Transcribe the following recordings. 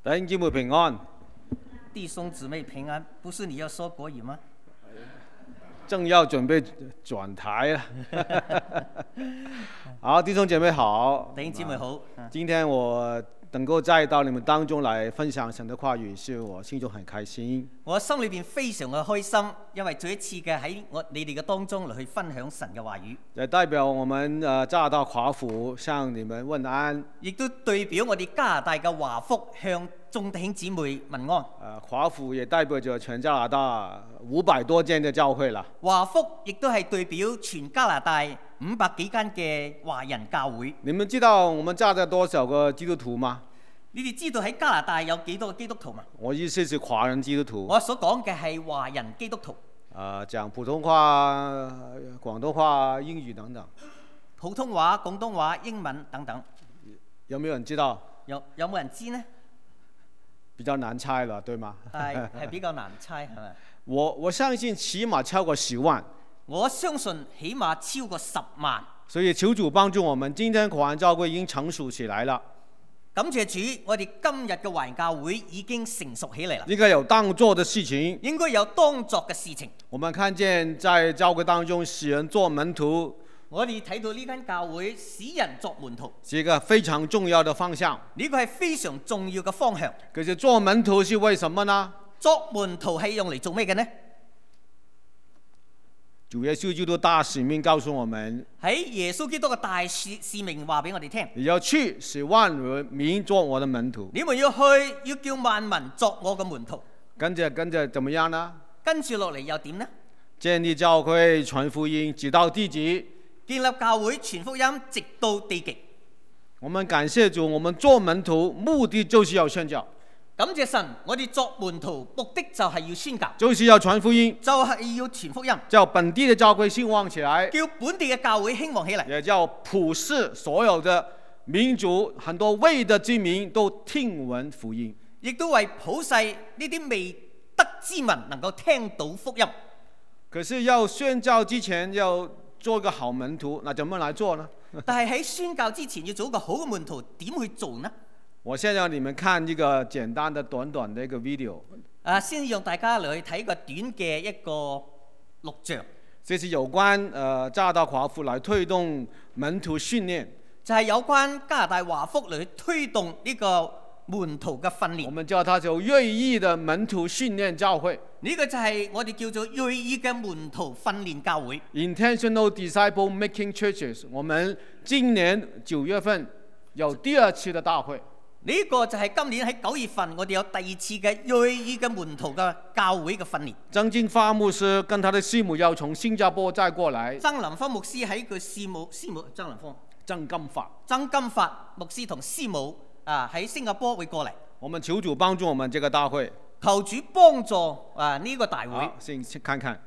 弟兄姊妹平安， 弟兄姊妹平安，不是你要说国语吗？ 正要准备转台了。好，弟兄姐妹好， 弟兄姊妹好。 今天我能夠再到你們當中來分享神的話語，是我心中很開心。 我心裏邊非常嘅開心，因為再一次嘅喺你哋嘅當中嚟去分享神嘅話語。 也代表我們加拿大華府向你們問安。 亦都代表我哋加拿大嘅華福向眾弟兄姊妹問安。 華府也代表着全加拿大500多間嘅教會啦。 華福亦都係代表全加拿大500幾間嘅華人教會。 你們知道我們加拿大多少個基督徒嗎？ 你哋知道喺加拿大有幾多個基督徒嗎？ 我意思是華人基督徒。 我所講嘅係華人基督徒。 講普通話、廣東話、英語等等。 普通話、廣東話、英文等等。 有沒有人知道？ 有冇人知呢？ 比較難猜了，對嗎？ 係比較難猜，係咪？ 我相信起碼超過10萬。 我相信起碼超過10萬。 所以求主幫助我們，今天華人教會已經成熟起來了。 感謝主，我哋今日嘅華人教會已經成熟起嚟啦。 應該有當做的事情。 應該有當作嘅事情。 我們看見在教會當中使人做門徒。 我哋睇到呢間教會使人作門徒， 是一個非常重要的方向。 呢個係非常重要嘅方向。 可是做門徒是為什麼呢？ 作門徒係用嚟做咩嘅呢？ 主耶穌基督大使命告訴我們， 喺耶穌基督嘅大使命話俾我哋聽， 你要去使萬民做我的門徒。 你們要去，要叫萬民作我嘅門徒。 跟着怎麼樣呢？ 跟住落嚟又點呢？ 建立教會傳福音直到地極。 建立教會傳福音直到地極。 我們感謝主，我們做門徒目的就是要宣教。 感謝神，我哋作門徒目的就係要宣教， 就是要傳福音， 就係要傳福音， 叫本地的教會興旺起來， 叫本地嘅教會興旺起嚟， 也叫普世所有的民族，很多未得之民都聽聞福音， 亦都為普世呢啲未得之民能夠聽到福音。 可是要宣教之前要做一個好門徒，那怎麼來做呢？ 但係喺宣教之前要做一個好嘅門徒，點去做呢？ 我先讓你們看一個簡單的短的一個 video。 先讓大家嚟去睇個短嘅一個錄像。 這是有關加拿大華府來推動門徒訓練。 就係有關加拿大華福嚟去推動呢個門徒嘅訓練。 我們叫它做銳意的門徒訓練教會。 呢個就係我哋叫做銳意嘅門徒訓練教會。 Intentional Disciple Making Churches。我們今年9月份有第2次的大會。 呢個就係今年喺9月份，我哋有第2次嘅銳意嘅門徒嘅教會嘅訓練。 曾經發牧師跟他的師母要從新加坡再過來。 曾林芬牧師喺佢師母曾金發牧師同師母喺新加坡會過嚟。 我們求主幫助我們這個大會。 求主幫助呢個大會。 好，先看看。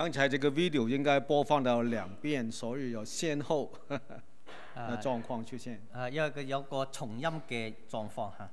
刚才這個 video 應該播放到2遍，所以有先後的狀況出現。 因為佢有個重音嘅狀況嚇。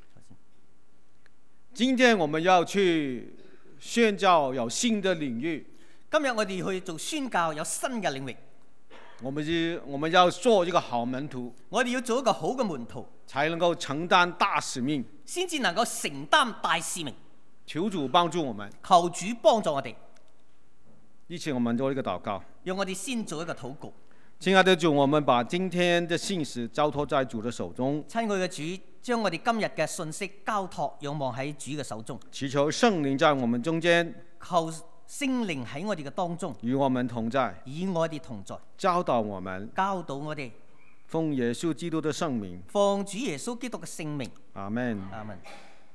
今天我們要去宣教有新的領域。 今日我哋去做宣教有新嘅領域。 我們要做一個好門徒。 我哋要做一個好嘅門徒， 才能夠承擔大使命。 先至能夠承擔大使命。 求主幫助我們。 求主幫助我哋。 一起我們做一個禱告。 讓我哋先做一個禱告。 親愛的主，我們把今天的信息交託在主的手中。 親愛嘅主，將我哋今日嘅信息交託仰望喺主嘅手中。 祈求聖靈在我們中間。 求聖靈喺我哋嘅當中， 與我們同在。 與我哋同在。 教導我們。 教導我哋。 奉耶穌基督的聖名。 奉主耶穌基督嘅聖名。 阿門。 阿門。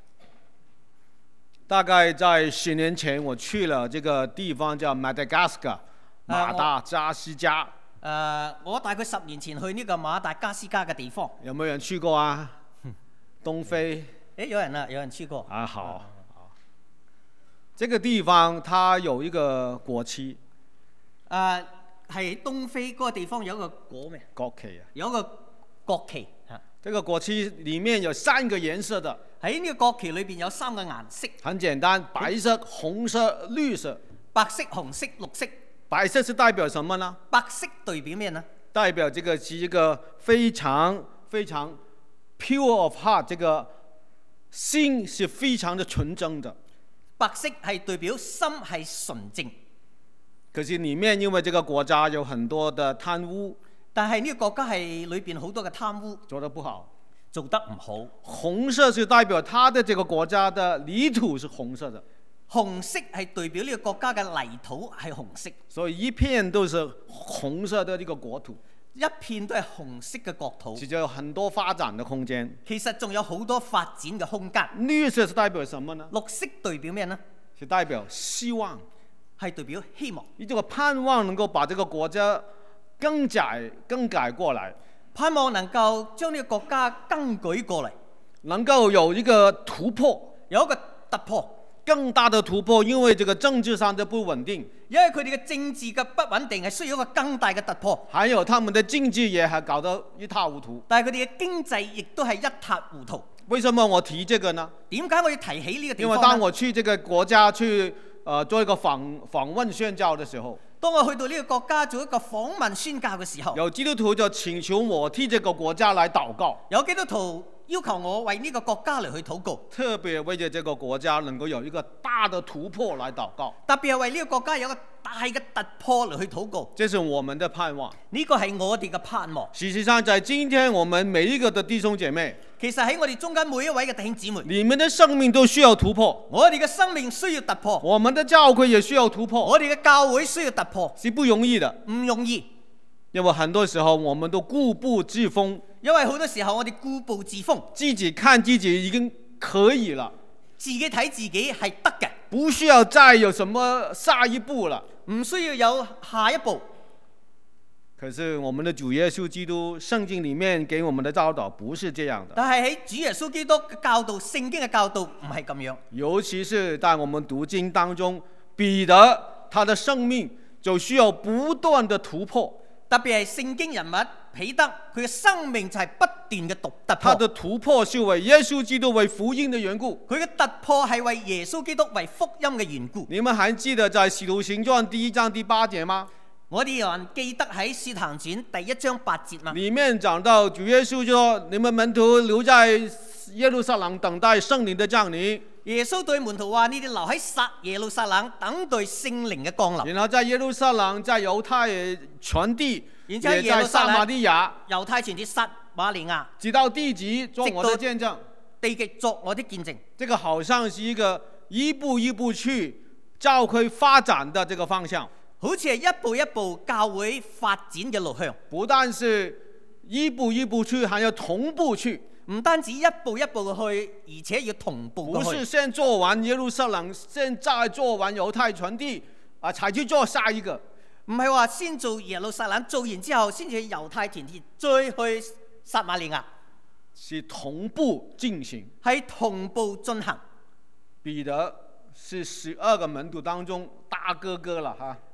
大概在10年前，我去了這個地方叫 Madagascar， 馬達加斯加。 我大概10年前去呢個馬達加斯加嘅地方。 有冇人去過啊？東非。 有人啦，有人去過。 啊，好。這個地方它有一個國旗。 係東非嗰個地方有一個國旗啊。 有一個國旗嚇。 這個國旗裡面有3個顏色的。 喺呢個國旗裏邊有3個顏色。 很簡單，白色、紅色、綠色。 白色、紅色、綠色。 白色是代表什麼呢？ 白色代表咩呢？ 代表這個是一個非常非常 pure of heart， 這個心是非常的純正的。 白色係代表心係純正。 可是裡面因為這個國家有很多的貪污。 但係呢個國家係裏邊好多嘅貪污。 做得不好。 做得唔好。 紅色是代表它的這個國家的泥土是紅色的。 紅色係代表呢個國家嘅泥土係紅色。 所以一片都是紅色的呢個國土。 一片都係紅色嘅國土。 其實有很多發展的空間。 其實仲有好多發展嘅空間。 綠色是代表什麼呢？ 綠色代表咩呢？ 是代表希望。 係代表希望。 你這個盼望能夠把這個國家更改過來。 盼望能夠將呢個國家更改過嚟， 能夠有一個突破， 有一個突破， 更大的突破。因為這個政治上的不穩定， 因為佢哋嘅政治嘅不穩定係需要一個更大嘅突破。 還有他們的經濟也係搞得一塌糊塗。 但係佢哋嘅經濟亦都係一塌糊塗。 為什麼我提這個呢？ 點解我要提起呢個地方呢？ 因為當我去這個國家去做一個訪問宣教的時候， 當我去到呢個國家做一個訪問宣教嘅時候， 有基督徒就請求我替這個國家來禱告。 有基督徒要求我為呢個國家嚟去禱告， 特別為咗這個國家能夠有一個大的突破來禱告。 特別係為呢個國家有一個大嘅突破嚟去禱告。 這是我們的盼望。 呢個係我哋嘅盼望。 事實上，在今天我們每一個的弟兄姐妹， 其實喺我哋中間每一位嘅弟兄姊妹， 你們的生命都需要突破。 我哋嘅生命需要突破。 我們的教會也需要突破。 我哋嘅教會需要突破， 是不容易的。 唔容易。 因為很多時候我們都固步自封。 因為好多時候我哋固步自封， 自己看自己已經可以了， 自己睇自己係得嘅， 不需要再有什麼下一步了， 唔需要有下一步。 可是我們的主耶穌基督聖經裡面給我們的教導不是這樣的。 但係喺主耶穌基督嘅教導，聖經嘅教導唔係咁樣。 尤其是在我們讀經當中，彼得他的生命就需要不斷的突破。 特別係聖經人物彼得，佢嘅生命就係不斷嘅突破。 他的突破是為耶穌基督為福音的緣故。 佢嘅突破係為耶穌基督為福音嘅緣故。 你們還記得在《使徒行傳》第1章第8節嗎？ 我哋有人記得喺《使徒行傳》第1章8節嗎？ 裡面講到主耶穌就說：你們門徒留在耶路撒冷等待聖靈的降臨。 耶穌對門徒話：你哋留喺耶路撒冷等待聖靈嘅降臨。 然後在耶路撒冷，在猶太全地， 然之後也在撒瑪利亞， 猶太全地撒瑪利亞， 直到地極做我的見證。 地極作我的見證。 這個好像是一個一步一步去教會發展的這個方向， 好似係一步一步教會發展嘅路向。 不但是一步一步去，還要同步去。 唔單止一步一步去，而且要同步去。 不是先做完耶路撒冷，現在做完猶太全地，才去做下一個。 唔係話先做耶路撒冷，做完之後先至去猶太全地，再去撒瑪利亞。 是同步進行。 係同步進行。 彼得是12個門徒當中大哥哥了哈。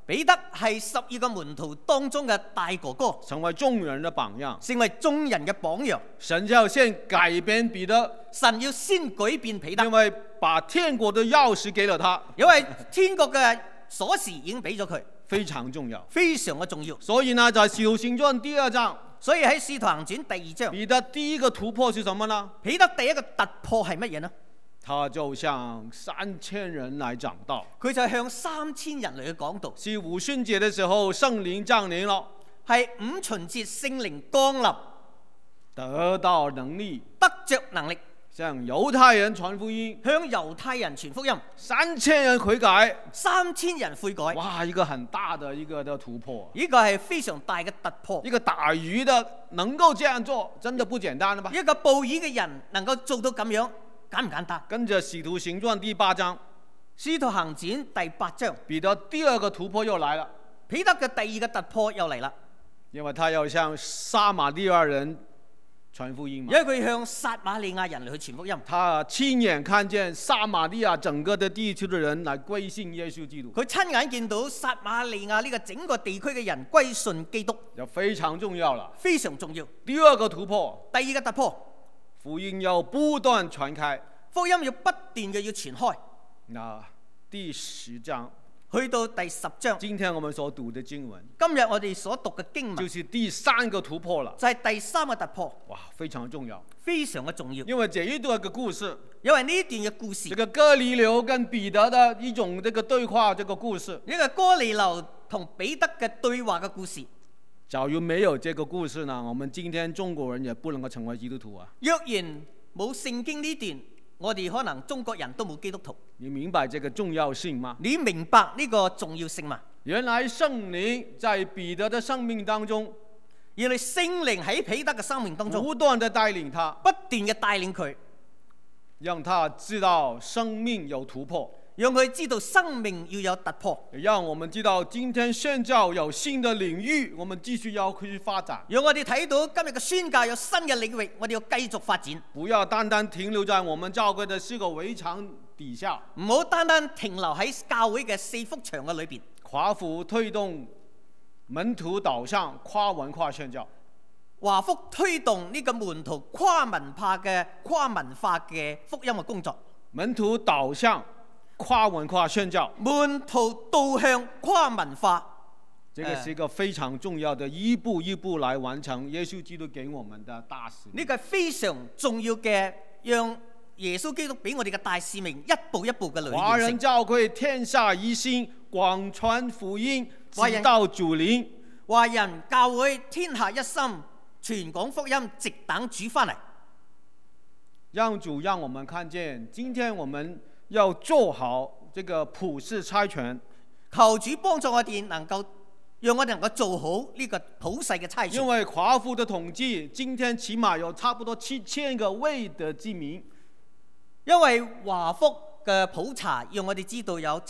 彼得係12個門徒當中嘅大哥哥， 成為眾人的榜樣。 成為眾人嘅榜樣。 神要先改變彼得， 神要先改變彼得， 因為把天國的鑰匙給了他， 因為天國嘅鎖匙已經俾咗佢， 非常重要， 非常嘅重要。 所以呢，在使徒行傳第2章， 所以喺使徒行傳第2章， 彼得第一個突破是什麼呢？ 彼得第一個突破係乜嘢呢？ 他就向3000人來講道， 佢就向3000人嚟去講道。 是五旬節的時候，聖靈降臨了， 係五旬節聖靈降臨， 得到能力， 得着能力， 向猶太人傳福音， 向猶太人傳福音 ，3000人悔改 ，3000人悔改。 哇，一個很大的一個的突破， 呢個係非常大嘅突破。 一個打魚的能夠這樣做，真的不簡單了吧？ 一個捕魚嘅人能夠做到咁樣，簡唔簡單？ 跟着使徒行傳第8章， 使徒行傳第8章， 彼得第二個突破又來了， 彼得嘅第二個突破又嚟啦， 因為他要向撒瑪利亞人傳福音嘛， 因為佢向撒瑪利亞人嚟去傳福音， 他親眼看見撒瑪利亞整個的地區的人來歸信耶穌基督， 佢親眼見到撒瑪利亞呢個整個地區嘅人歸信基督， 就非常重要了。 非常重要。 第二個突破， 第二個突破， 福音要不斷傳開。 福音要不斷嘅要傳開。 那第10章， 去到第10章， 今天我們所讀的經文， 今日我哋所讀嘅經文就是第3個突破了。 就係第3個突破， 哇，非常重要， 非常嘅重要。 因為這一段嘅故事， 因為呢一段嘅故事， 這個哥尼流跟彼得的一種這個對話，這個故事， 呢個哥尼流同彼得嘅對話嘅故事。 假如沒有這個故事呢，我們今天中國人也不能夠成為基督徒啊。 若然冇聖經呢段，我哋可能中國人都冇基督徒。 你明白這個重要性嗎？ 你明白呢個重要性嗎？ 原來聖靈在彼得的生命當中， 原來聖靈喺彼得嘅生命當中不斷地帶領他， 不斷嘅帶領佢， 讓他知道生命有突破， 讓佢知道生命要有突破， 讓我們知道今天宣教有新的領域，我們繼續要去發展。 讓我哋睇到今日嘅宣教有新嘅領域，我哋要繼續發展， 不要單單停留在我們教會的4個圍牆底下， 唔好單單停留喺教會嘅4幅牆嘅裏邊。 華府推動門徒導向跨文化宣教， 華福推動呢個門徒跨文化嘅福音嘅工作， 門徒導向跨文化宣教， 門徒導向跨文化， 這個是一個非常重要的，一步一步來完成耶穌基督給我們的大使命。 呢個係非常重要嘅，讓耶穌基督俾我哋嘅大使命一步一步嘅嚟完成。 華人教會天下一心，廣傳福音，直到主臨。 華人教會天下一心，傳講福音，直等主翻嚟。 讓主讓我們看見，今天我們要做好這個普世差傳。 求主幫助我哋能夠，讓我哋能夠做好呢個普世嘅差傳。因為華府的統計，今天起碼有差不多7000個未得之民。 因為華福嘅普查，讓我哋知道有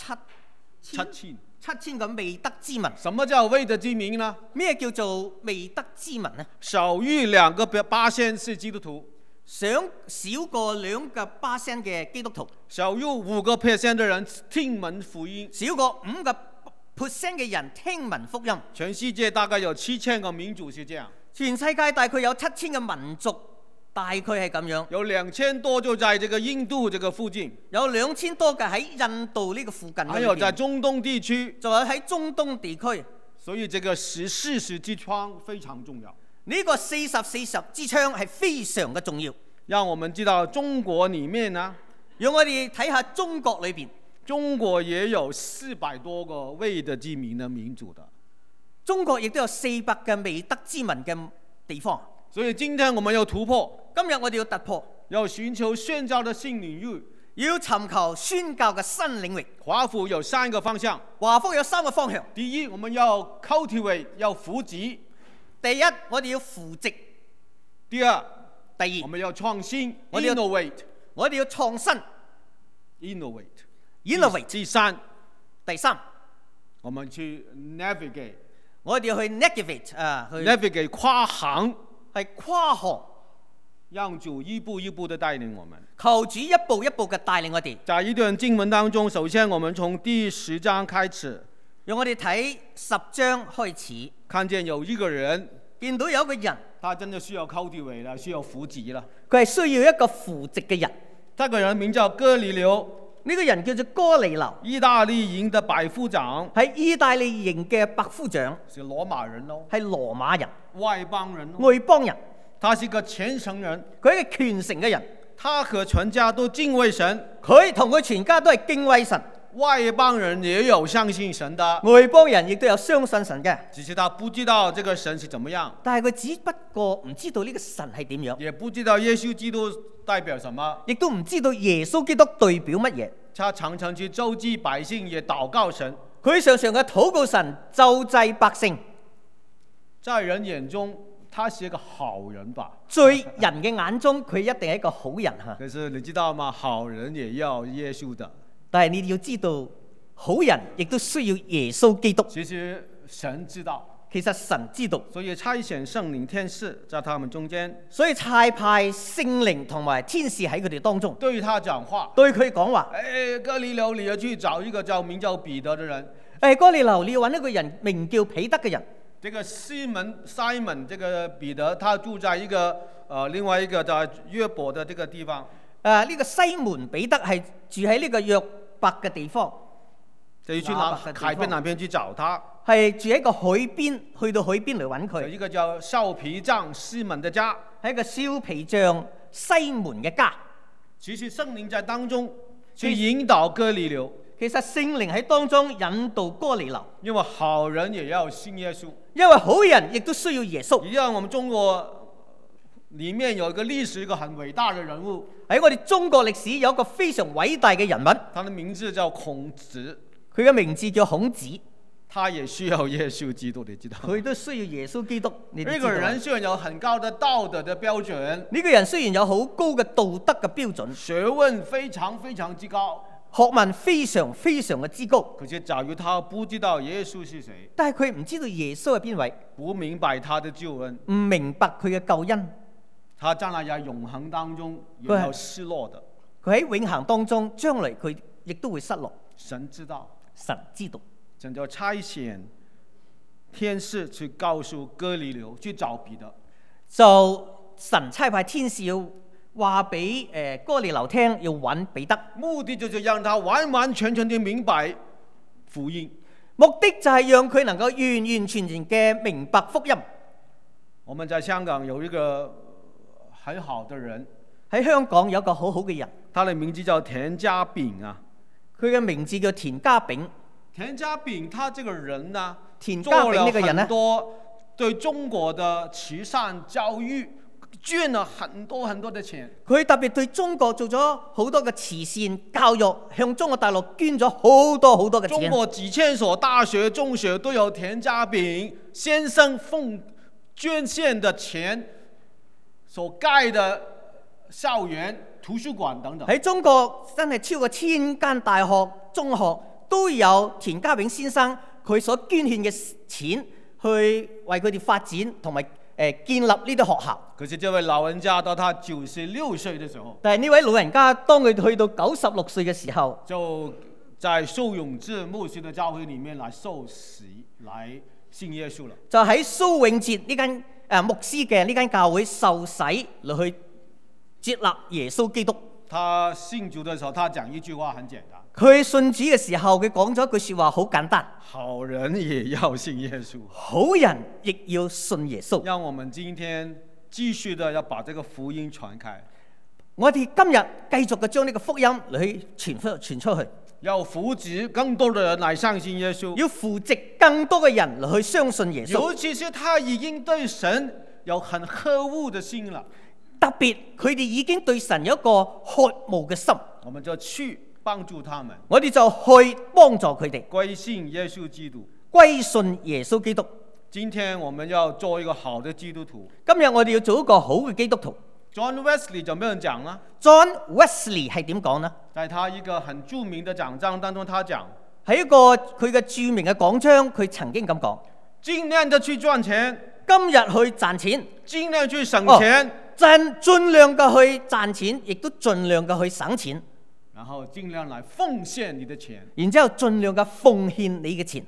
7000個未得之民。 什麼叫未得之民呢？ 咩叫做未得之民呢？ 少於2%是基督徒， 少過2%嘅基督徒， 少於5%的人聽聞福音， 少過5%嘅人聽聞福音。 全世界大概有7000個民族是這樣， 全世界大概有7000個民族。大概係咁樣， 有2000多就在這個印度這個附近， 有2000多嘅喺印度呢個附近， 還有在中東地區， 仲有喺中東地區。 所以這個40之窗非常重要。 呢個40之窗係非常嘅重要。 讓我們知道中國裡面呢， 讓我哋睇下中國裏邊， 中國也有400多個未得之民的民族的， 中國亦都有400個未得之民嘅地方。 所以今天我們要突破。 今日我哋要突破， 要尋求宣教的新領域， 要尋求宣教嘅新領域。 華府有3個方向， 華福有3個方向。 第一，我們要 cultivate， 要扶植。 第一，我哋要扶植。 第二， 我們要創新 ，innovate， 我哋要創新 ，innovate。第三，我們去 navigate， 我哋要去 navigate 跨行， 係跨行。 讓主一步一步的帶領我們， 求主一步一步嘅帶領我哋。 在一段經文當中，首先我們從第10章開始。 讓我哋睇10章開始， 看見有一個人， 見到有一個人， 他真的需要靠地位了，需要扶植了。 佢係需要一個扶植嘅人。 這個人名叫哥尼流， 呢個人叫做哥尼流， 意大利營的百夫長， 係意大利營嘅百夫長， 是羅馬人咯， 係羅馬人， 外邦人咯， 外邦人。 他是個虔誠人， 佢係一個虔誠嘅人， 他和全家都敬畏神， 佢同佢全家都係敬畏神。 外邦人也有相信神的， 外邦人亦都有相信神嘅， 只是他不知道這個神是怎麼樣， 但係佢只不過唔知道呢個神係點樣， 也不知道耶穌基督代表什麼， 亦都唔知道耶穌基督代表乜嘢。 他常常去周濟百姓，也禱告神。 佢常常嘅禱告神，救濟百姓。 在人眼中，他是一個好人吧？ 在人嘅眼中，佢一定係一個好人嚇。 可是你知道嗎？好人也要耶穌的。 但係你要知道，好人亦都需要耶穌基督。 其實神知道。 其實神知道， 所以差遣聖靈天使在他們中間， 所以差派聖靈同埋天使喺佢哋當中， 對他講話， 對佢講話。 哥尼流，你要去找一個名叫彼得的人。 哥尼流，你要揾一個人名叫彼得嘅人。 這個Simon，這個彼得，他住在一個另外一個在約伯的這個地方。 呢個西門彼得係住喺呢個約伯嘅地方， 就要去海邊那邊去找他。 係住喺個海邊，去到海邊嚟揾佢。 有一個叫削皮匠西門的家， 係一個削皮匠西門嘅家。 其實聖靈在當中去引導哥尼流。 其實聖靈喺當中引導哥尼流， 因為好人也要信耶穌。 因為好人亦都需要耶穌。 一樣，我們中國裏面有一個歷史，一個很偉大的人物。 喺我哋中國歷史有一個非常偉大嘅人物， 他的名字叫孔子。 佢嘅名字叫孔子。 他也需要耶穌基督，你知道？ 佢都需要耶穌基督。 呢個人雖然有很高的道德的標準， 呢個人雖然有好高嘅道德嘅標準， 學問非常非常之高， 學問非常非常嘅之高， 可是假如他不知道耶穌是誰， 但係佢唔知道耶穌係邊位， 不明白他的救恩， 唔明白佢嘅救恩， 他將來在永恆當中也要失落的。 佢喺永恆當中，將來佢亦都會失落。 神知道， 神知道， 神就差遣天使去告訴哥尼流去找彼得， 就神差派天使要話俾哥尼流聽，要揾彼得， 目的就是讓他完完全全地明白福音。 目的就係讓佢能夠完完全全嘅明白福音。 我們在香港有一個很好的人， 喺香港有一個好好嘅人， 他的名字叫田家炳啊。 佢嘅名字叫田家炳。 田家炳他這個人呢， 田家炳呢個人呢， 做了很多對中國的慈善教育捐了很多很多的錢。 佢特別對中國做咗好多嘅慈善教育，向中國大陸捐咗好多好多嘅錢。 中國幾千所大學、中學都有田家炳先生捐獻的錢所蓋的校園、圖書館等等。 喺中國真係超過1000間大學、中學都有田家炳先生佢所捐獻嘅錢去為佢哋發展同埋建立呢啲學校。 可是這位老人家到他96歲的時候， 但係呢位老人家當佢去到96歲嘅時候， 就在蘇永志牧師的教會裡面來受洗，來信耶穌了。 就喺蘇永哲呢間牧師嘅呢間教會受洗嚟去接納耶穌基督。 他信主的時候，他講一句話很簡單。 佢信主嘅時候，佢講咗一句說話好簡單： 好人也要信耶穌， 好人亦要信耶穌。 讓我們今天繼續的要把這個福音傳開。 我哋今日繼續嘅將呢個福音嚟去傳出去， 要扶植更多的人來相信耶穌， 要扶植更多嘅人嚟去相信耶穌。 尤其是他已經對神有很渴慕的心了， 特別佢哋已經對神有一個渴慕嘅心， 我們就去幫助他們， 我哋就去幫助佢哋歸信耶穌基督， 歸信耶穌基督。 今天我們要做一個好的基督徒。 今日我哋要做一個好嘅基督徒。 John Wesley 就沒有人講啦。 John Wesley 係點講呢？ 在他一個很著名的講章當中，他講喺一個佢嘅著名嘅講章，佢曾經咁講： 盡量的去賺錢， 今日去賺錢， 盡量去省錢， 盡量嘅去賺錢，亦都盡量嘅去省錢， 然後盡量來奉獻你的錢， 然之後盡量嘅奉獻你嘅錢。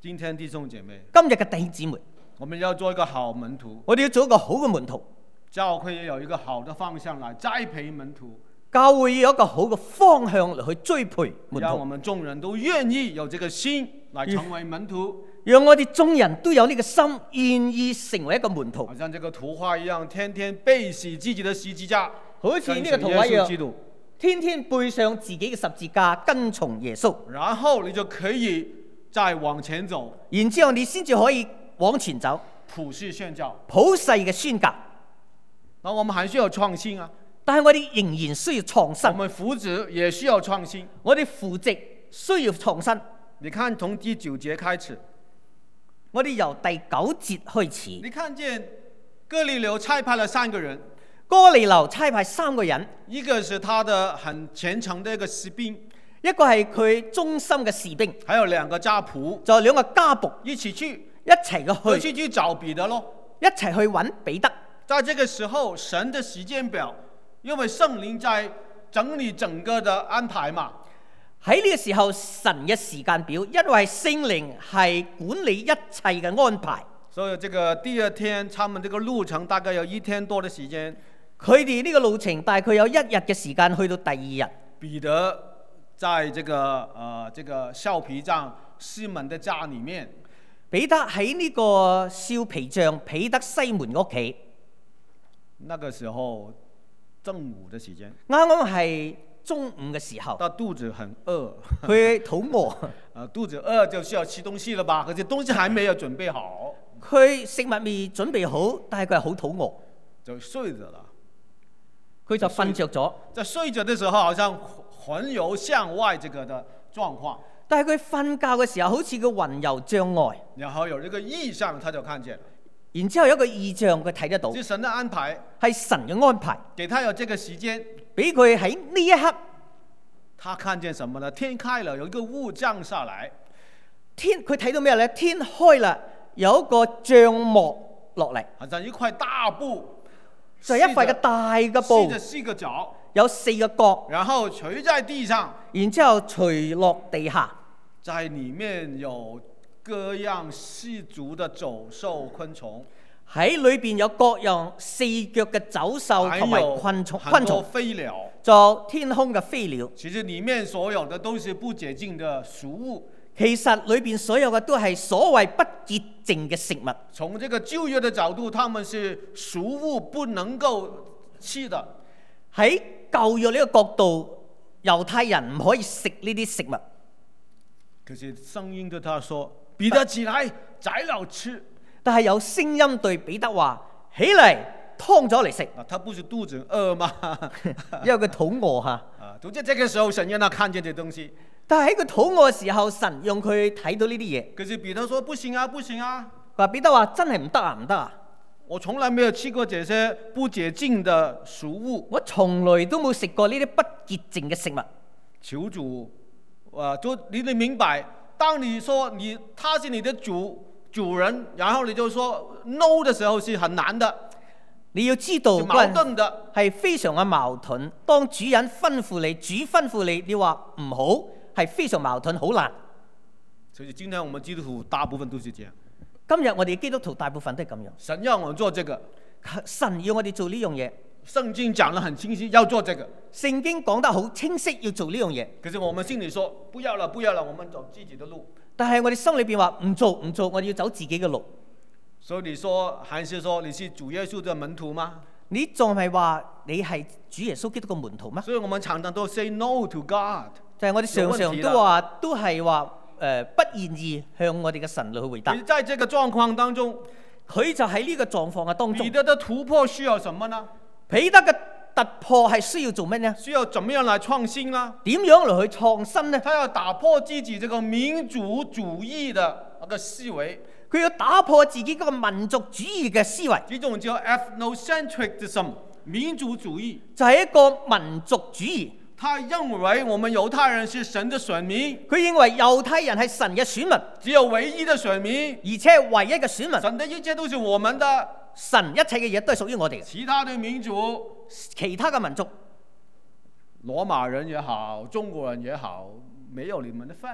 今天弟兄姐妹， 今日嘅弟兄姊妹， 我們要做一個好門徒， 我哋要做一個好嘅門徒， 教會也有一個好的方向來栽培門徒， 教會要有一個好嘅方向嚟去追培門讓我徒， 們眾人都願意有這個心來成為門徒。 讓我哋眾人都有呢個心，願意成為一個門徒好。像這個圖畫一樣，天天背起自己的十字架， 好似呢個圖畫一樣，天天背上自己嘅十字架，跟從耶穌， 然後你就可以再往前走， 然之後你先至可以往前走， 普世宣教。 普世嘅宣教。 那我們還需要創新啊， 但係我哋仍然需要創新我，們扶植也需要創新。 我哋扶植需要創新。 你看從第9節開始， 我哋由第9節開始， 你看見哥尼流差派了3個人， 哥尼流差派3個人， 一個是他的很虔誠的一個士兵， 一個係佢忠心嘅士兵， 還有2個家僕， 就2個家僕一起去， 一齊嘅去找彼得咯。 一齊去揾彼得。 在這個時候，神的時間表，因為聖靈在整理整個的安排嘛。 喺呢個時候，神嘅時間表，因為聖靈係管理一切嘅安排， 所以這個第2天，他們這個路程大概有1天多的時間。 佢哋呢個路程大概有1日嘅時間去到第2日。 彼得在這個削皮匠西門的家裡面， 彼得喺呢個削皮匠彼得西門屋企， 那個時候正午的時間， 啱啱係中午嘅時候， 他肚子很餓， 佢肚餓， 肚子餓就需要吃東西了吧？可是東西還沒有準備好， 佢食物未準備好，但係佢係好肚餓， 就睡着了。 佢就瞓着咗。 在睡着的時候，好像魂遊向外這個的狀況。 但係佢瞓覺嘅時候，好似個魂遊象外， 然後有這個異象，他就看見了。 然之後有一個異象佢睇得到， 是神的安排， 係神嘅安排， 給他有這個時間， 俾佢喺呢一刻， 他看見什麼呢？天開了，有一個霧降下來。 佢睇到咩咧？天開啦，有一個帳幕落嚟， 好像一塊大布， 就係一塊嘅大嘅布， 繫着4個角， 有4個角， 然後垂在地上， 然之後垂落地下， 在裡面有各樣四足的走獸昆蟲， 喺裏邊有各樣4腳嘅走獸同埋昆蟲， 很多飛鳥， 就天空嘅飛鳥。 其實裡面所有的都是不潔淨的俗物。 其實裏邊所有嘅都係所謂不潔淨嘅食物。 從這個舊約的角度，他們是俗物，不能夠吃的。 喺舊約呢個角度，猶太人唔可以食呢啲食物。 可是聲音對他說：彼得起來，宰了吃。 但係有聲音對彼得話：起嚟，劏咗嚟食。 他不是肚子餓嗎？ 因為佢肚餓嚇。 就在這個時候，神讓他看見這東西。 但係喺佢肚餓嘅時候，神用佢睇到呢啲嘢。 可是彼得說：不行啊，不行啊！ 話彼得話：真係唔得啊，唔得啊！ 我從來沒有吃過這些不潔淨的食物。 我從來都冇食過呢啲不潔淨嘅食物。 求主，就你得明白，當你說他是你的主人，然後你就說 no 的時候是很難的。 你要知道， 矛盾的係非常嘅矛盾。當主人吩咐你，主吩咐你，你話唔好，係非常矛盾，好難。 所以今天我們基督徒大部分都是這樣。 今日我哋基督徒大部分都係咁樣。 神要我們做這個， 神要我哋做呢樣嘢。 聖經講得很清晰，要做這個。 聖經講得好清晰，要做呢樣嘢。 可是我們心裏說不要了，不要了，我們走自己的路。 但係我哋心裏邊話唔做，我哋要走自己嘅路。 所以你說，還是說你是主耶穌的門徒嗎？ 你仲係話你係主耶穌基督嘅門徒嗎？ 所以我們常常都 say no to God。 就係我哋常常都話，都係話不願意向我哋嘅神去回答。 在這個狀況當中， 佢就喺呢個狀況嘅當中。 彼得的突破需要什麼呢？ 彼得嘅突破係需要做咩呢？ 需要怎麼樣來創新呢？ 點樣嚟去創新呢？ 他要打破自己這個民族主義的那個思維。 佢要打破自己嗰個民族主義嘅思維， 呢種叫 ethnocentrism 民族主義， 就係一個民族主義。 他認為我們猶太人是神的選民， 佢認為猶太人係神嘅選民， 只有唯一的選民， 而且唯一嘅選民。 神的一切都是我們的， 神一切嘅嘢都係屬於我哋嘅。 其他的民族， 其他嘅民族， 羅馬人也好，中國人也好，沒有你們的份。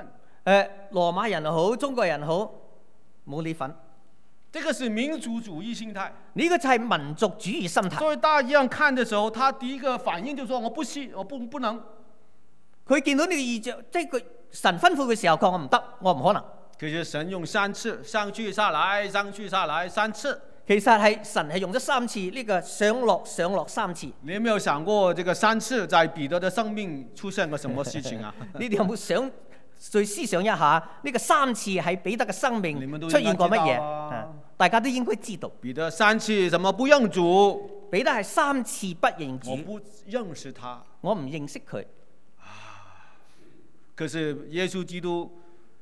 羅馬人又好，中國人好，冇你份。 這個是民族主義心態。 呢個就係民族主義心態。 所以大家一樣看的時候，他第一個反應就說：我不信，我不能。 佢見到呢個異象，即係佢神吩咐嘅時候，佢話我唔得，我唔可能。 其實神用3次上去下來，上去下來3次。 其實係神係用咗3次呢個上落3次。 你有沒有想過，這個3次在彼得的生命出現過什麼事情啊？ 你哋有冇再思想一下呢個3次喺彼得嘅生命出現過乜嘢？大家都應該知道。 彼得3次怎麼不認主？ 彼得係3次不認主。 我不認識他， 我唔認識佢。 可是耶穌基督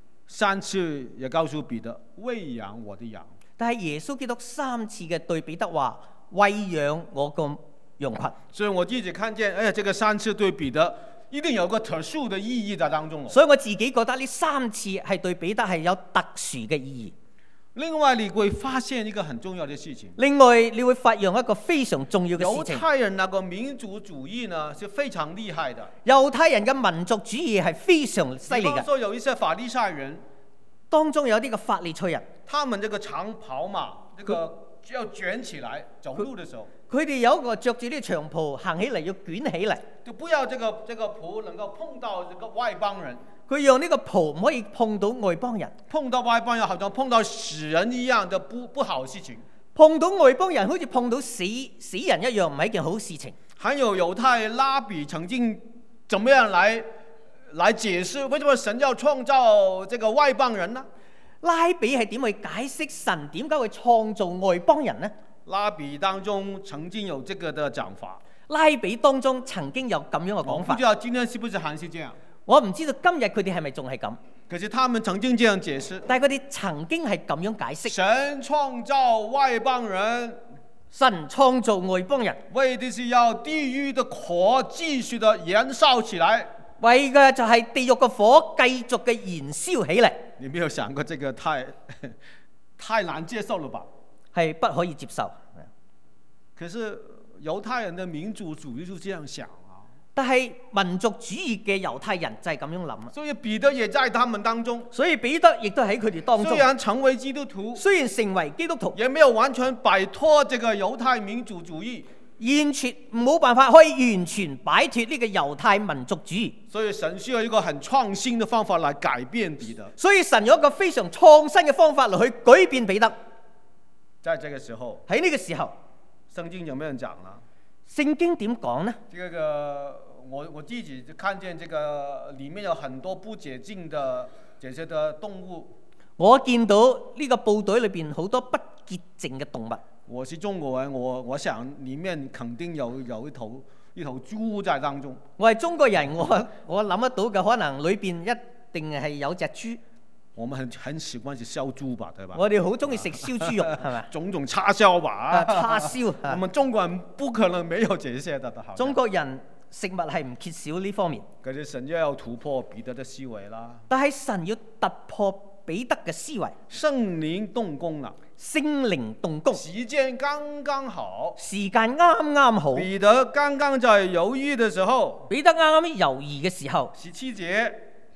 3次也告訴彼得：餵養我的羊。 但係耶穌基督3次嘅對彼得話：餵養我個羊群。 所以我自己看見，這個3次對彼得一定有個特殊的意義在當中。 所以我自己覺得呢3次係對彼得係有特殊嘅意義。 另外你會發現一個很重要的事情。 另外你會發現一個非常重要嘅事情。 猶太人那個民族主義呢，是非常厲害的。 猶太人嘅民族主義係非常犀利嘅。 比方說有一些法利賽人， 當中有啲嘅法利賽人， 他們這個長袍嘛，這個要捲起來走路的時候， 佢哋有一個着住呢長袍行起嚟要捲起嚟， 就不要這個袍能夠碰到這個外邦人。 佢讓呢個袍唔可以碰到外邦人， 碰到外邦人好像碰到死人一樣的不好事情。 碰到外邦人好似碰到死人一樣，唔係一件好事情。 還有猶太拉比曾經怎麼樣來解釋為什麼神要創造這個外邦人呢？ 拉比係點去解釋神點解會創造外邦人呢？ 拉比當中曾經有這個的講法。 拉比當中曾經有咁樣嘅講法。 不知道今天是不是還是這樣？ 我唔知道今日佢哋係咪仲係咁。 可是他們曾經這樣解釋。 但係佢哋曾經係咁樣解釋。 神創造外邦人， 神創造外邦人， 為的是要地獄的火繼續的燃燒起來。 為嘅就係地獄嘅火繼續嘅燃燒起嚟。 你沒有想過這個太難接受了吧？ 係不可以接受。 可是猶太人的民族主義就這樣想。 但係民族主義嘅猶太人就係咁樣諗。 所以彼得也在他們當中。 所以彼得亦都喺佢哋當中。 雖然成為基督徒， 雖然成為基督徒， 也沒有完全擺脫這個猶太民族主義。 完全冇辦法可以完全擺脫呢個猶太民族主義。 所以神需要一個很創新的方法來改變彼得。 所以神有一個非常創新嘅方法嚟去改變彼得。 在這個時候， 喺呢個時候， 聖經有沒有人講呢？ 聖經點講呢？ 這個我自己就看見這個裡面有很多不潔淨的這些的動物。 我見到呢個部隊裏邊好多不潔淨嘅動物。 我是中國人，我想裡面肯定有一頭豬在當中。 我係中國人，我諗得到嘅可能裏邊一定係有隻豬。 我們很喜歡食燒豬吧，對吧？ 我哋好中意食燒豬肉，係咪？ 種種叉燒吧。 叉燒。 我們中國人不可能沒有這些的。 中國人食物係唔缺少呢方面。 可是神要突破彼得的思維啦。 但係神要突破彼得嘅思維。 聖靈動工啦。 聖靈動工。 時間剛剛好。 時間啱啱好。 彼得剛剛在猶豫的時候。 彼得啱啱猶豫嘅時候。 17節。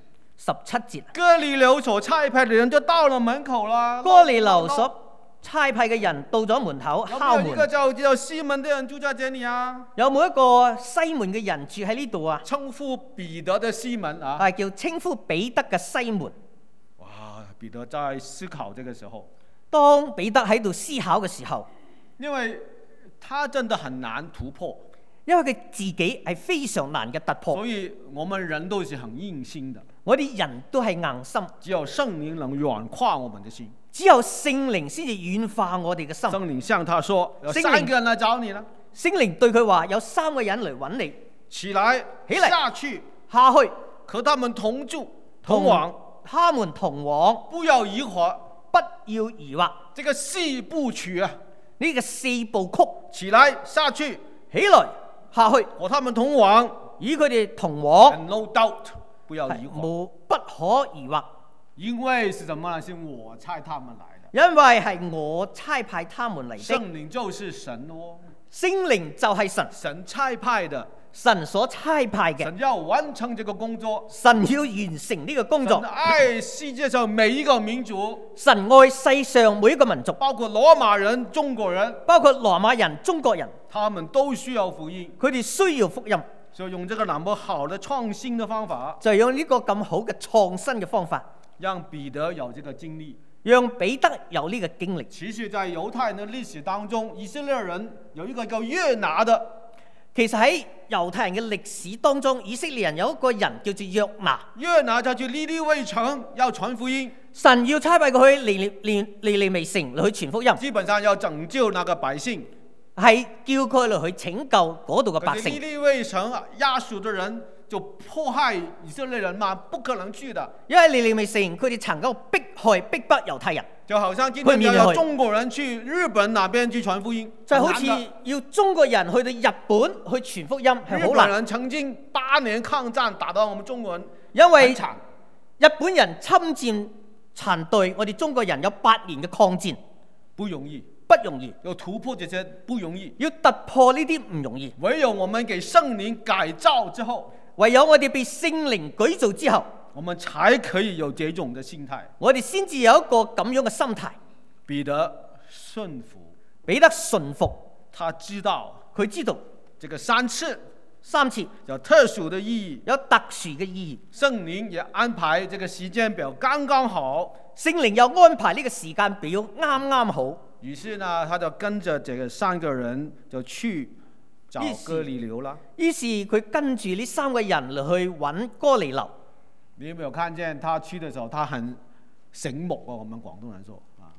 17節。 哥尼流所差派的人就到了門口啦。 哥尼流所差派嘅人到咗門口敲門。 有冇一個叫西門的人住在這裡啊？ 有冇一個西門嘅人住喺呢度啊？ 稱呼彼得的西門啊？ 係叫稱呼彼得嘅西門。 哇！彼得在思考這個時候。 當彼得喺度思考嘅時候， 因為他真的很難突破。 因為佢自己係非常難嘅突破。 所以我們人都是很硬心的。 我哋人都係硬心。 只有聖靈能軟化我們的心。 只有聖靈先至軟化我哋嘅心。 聖靈向他說：有3個人來找你啦。 聖靈對佢話：有3個人嚟揾你。 起來，下去， 下去， 和他們同住，同往。 他們同往。 不要疑惑， 不要疑惑。 這個4部曲啊， 呢個4部曲。 起來，下去， 起來，下去， 和他們同往， 與佢哋同往。 And no doubt，不要疑惑， 不可疑惑。 因為是什麼呢？是我差他們來的。 因為係我差派他們嚟的。 聖靈就是神哦。 聖靈就係神。 神差派的， 神所差派嘅， 神要完成這個工作， 神要完成呢個工作神。愛世界上每一個民族， 神愛世上每一個民族， 包括羅馬人、中國人， 包括羅馬人、中國人， 他們都需要福音。 佢哋需要福音， 所以用這個那麼好的創新的方法， 就用呢個咁好嘅創新嘅方法， 讓彼得有這個經歷。 讓彼得有呢個經歷。 其實在猶太人的歷史當中，以色列人有一個叫約拿的。 其實喺猶太人嘅歷史當中，以色列人有一個人叫做約拿。 約拿就去尼尼微城要傳福音， 神要差派佢去尼尼微城嚟去傳福音， 基本上要拯救那個百姓， 係叫佢嚟去拯救嗰度嘅百姓。 尼尼微城亞述的人就迫害以色列人嘛，不可能去的。 因為尼尼微城佢哋曾經逼迫猶太人， 就好像今天要中國人去日本那邊去傳福音， 就好似要中國人去到日本去傳福音係好難。 日本人曾經8年抗戰打到我們中國人， 因為日本人侵佔殘對我哋中國人有8年嘅抗戰， 不容易， 不容易。 要突破這些不容易， 要突破呢啲唔容易。 唯有我們給聖靈改造之後， 唯有我哋被聖靈舉造之後， 我們才可以有這種的心態。 我哋先至有一個咁樣嘅心態。 彼得順服， 彼得順服， 他知道佢知道這個3次有特殊的意義， 有特殊嘅意義。 聖靈也安排這個時間表剛剛好， 聖靈又安排呢個時間表啱啱好。 於是呢，他就跟着這個3個人就去找哥尼流啦。 於是佢跟住呢3個人嚟去揾哥尼流。 你有沒有看見他去的時候，他很醒目啊？我們廣東人說啊，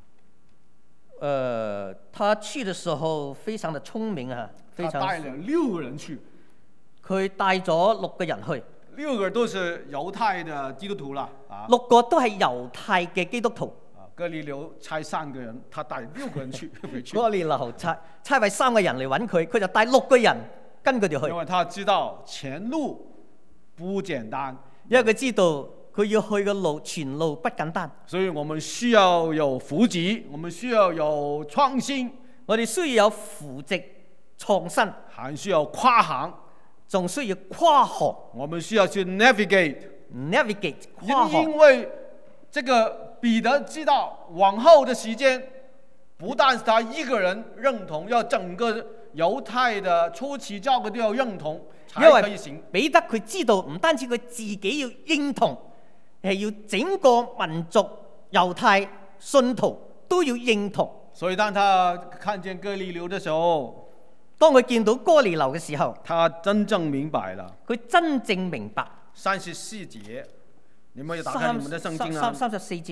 他去的時候非常的聰明啊，非常。 他帶了6個人去， 佢帶咗6個人去 ，6個都是猶太的基督徒啦，啊 ，6個都係猶太嘅基督徒。 哥尼流差3個人，他帶6個人去。 哥尼流差為3個人嚟揾佢，佢就帶6個人跟佢哋去。 因為他知道前路不簡單， 因為佢知道佢要去嘅路前路不簡單， 所以我們需要有扶植，我們需要有創新， 我哋需要有扶植創新， 還需要跨行， 仲需要跨行。 我們需要去 navigate 跨行。 因為這個彼得知道往後的時間，不但是他一個人認同，要整個猶太的初期教會都要認同，才可以行。 彼得佢知道唔單止佢自己要認同，係要整個民族猶太信徒都要認同。 所以當他看見哥尼流的時候， 當佢見到哥尼流嘅時候， 他真正明白了。 佢真正明白。 34節，你們要打開你們的聖經啊。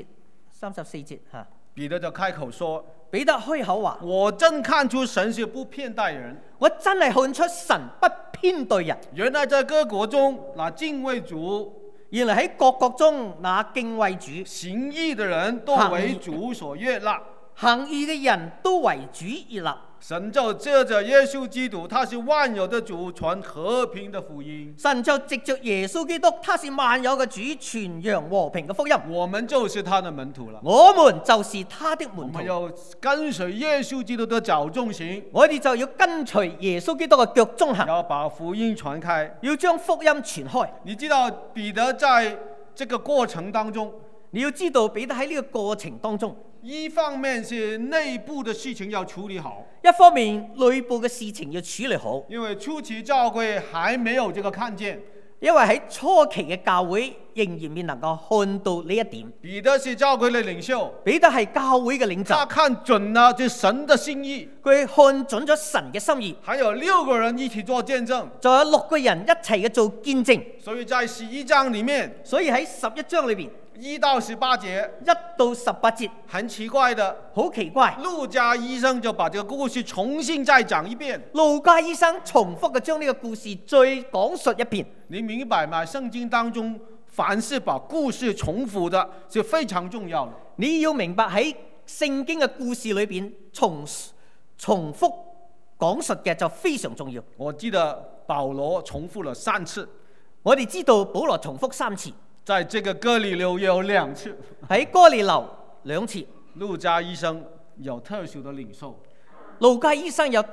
34節嚇。 彼得就開口說： 彼得開口話： 我真看出神是不偏待人。 我真係看出神不偏待人。 原來在各國中，那敬畏主， 原來喺各國中，那敬畏主、 行義的人都為主所悅納。 行義嘅人都為主悅納。 神就借着耶穌基督，他是萬有的主，傳和平的福音。 神就藉着耶穌基督，他是萬有嘅主，傳揚和平嘅福音。 我們就是他的門徒了。 我們就是他的門徒。 我們要跟隨耶穌基督的腳蹤行。 我哋就要跟隨耶穌基督嘅腳蹤行。 要把福音傳開。 要將福音傳開。 你知道彼得在這個過程當中， 你要知道彼得喺呢個過程當中， 一方面是內部的事情要處理好， 一方面內部嘅事情要處理好， 因為初期教會還沒有這個看見， 因為喺初期嘅教會仍然未能夠看到呢一點。 彼得是教會的領袖， 彼得係教會嘅領袖， 他看準了這神的心意， 佢看準咗神嘅心意， 還有6個人一起做見證， 仲有6個人一齊嘅做見證。 所以在11章裡面， 所以喺11章裏邊 1到18節 ，1到18節， 很奇怪的， 好奇怪。 路加醫生就把這個故事重新再講一遍。 路加醫生重複嘅將呢個故事再講述一遍。 你明白嗎？聖經當中凡是把故事重複的是非常重要的。 你要明白喺聖經嘅故事裏邊重複講述嘅就非常重要。 我記得保羅重複了3次， 我哋知道保羅重複3次， 在這個哥尼流也有2次， 喺哥尼流2次。 路加醫生有特殊的領受， 路加醫生有特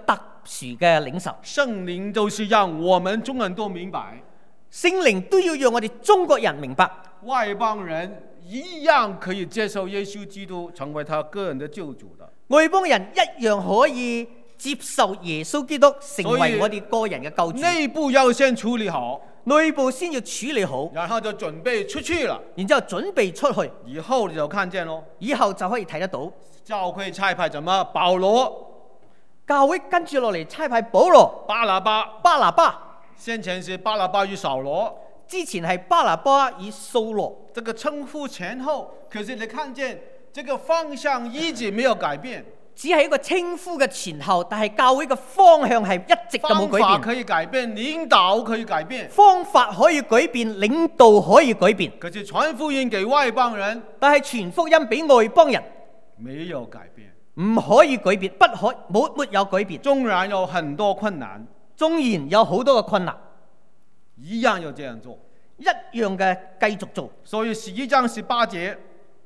殊嘅領袖。 聖靈就是讓我們中人都明白， 聖靈都要讓我哋中國人明白， 外邦人一樣可以接受耶穌基督成為他個人的救主的。 外邦人一樣可以接受耶穌基督成為我哋個人嘅救主。 內部要先處理好， 內部先要處理好， 然後就準備出去了， 然之後準備出去， 以後你就看見咯。 以後就可以睇得到。 教會差派什麼？保羅， 教會跟住落嚟差派保羅、 巴拿巴， 巴拿巴， 先前是巴拿巴與掃羅， 之前係巴拿巴與掃羅。 這個稱呼前後，可是你看見這個方向一直沒有改變， 只係一個稱呼嘅前後，但係教會嘅方向係一直都冇改變。 方法可以改變，領導可以改變， 方法可以改變，領導可以改變。 可是傳福音給外邦人， 但係傳福音俾外邦人， 沒有改變， 唔可以改變，沒有改變。 縱然有很多困難， 縱然有好多嘅困難， 一樣要這樣做， 一樣嘅繼續做。 所以11章18節